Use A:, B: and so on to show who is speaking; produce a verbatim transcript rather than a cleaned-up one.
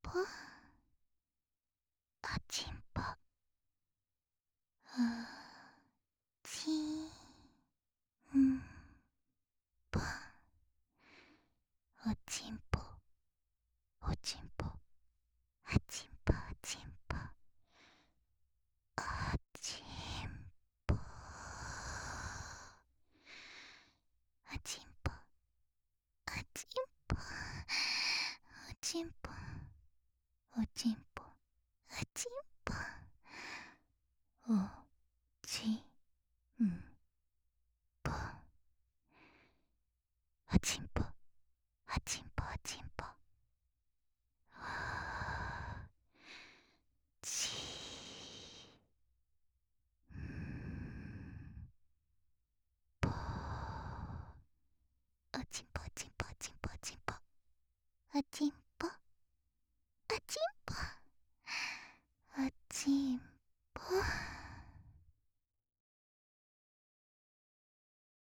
A: ぽ、あちんぽ、うちんぽ、おちんぽ、おちんぽ、あちんぽ、あちんぽ、あちんぽ、あちんぽ、あちんぽ、おちんぽ、おちんぽ、あちんぽ、おちんぽ、あちんぽ、あちんぽ、あちんぽ、ちんぽ、あちんぽ、あちんぽ、あちんぽ、あちんぽ、あちんぽ、あちんぽ。